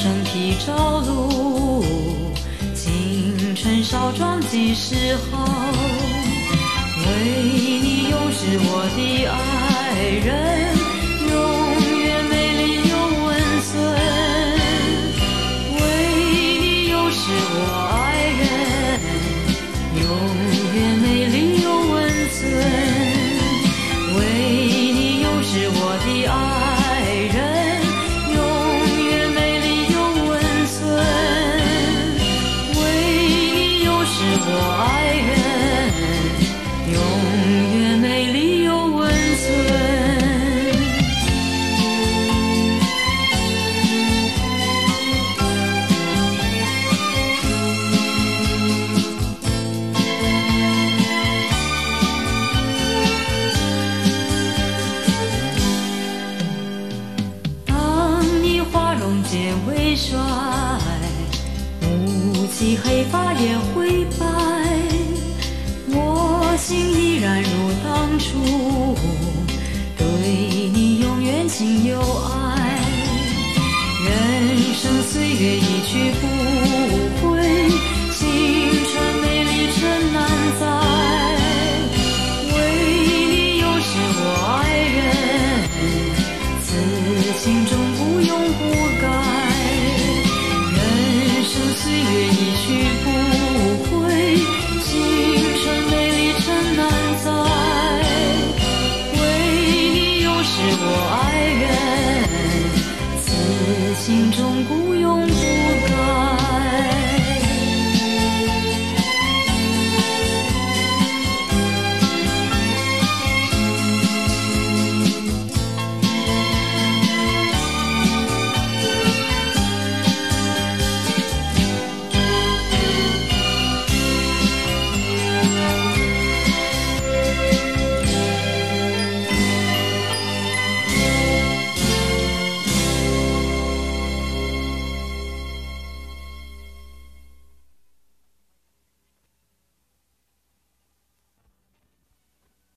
生披朝露，青春少壮几时好？为你永是我的爱人，永远美丽又温存。为你永是我爱人，永远美丽又温存。为你永是我的爱人，永远美丽又温存。为你永是我爱人，永远美丽又温存。当你花容渐微衰，雾气黑发也灰白，我心依然如当初，对你永远情有爱。人生岁月一去不回，青春美丽真难再。为你永是我爱人，此情终不永不改。人生岁月一去不回，青春美丽真难再。为你永是我爱人，此情终不永不改。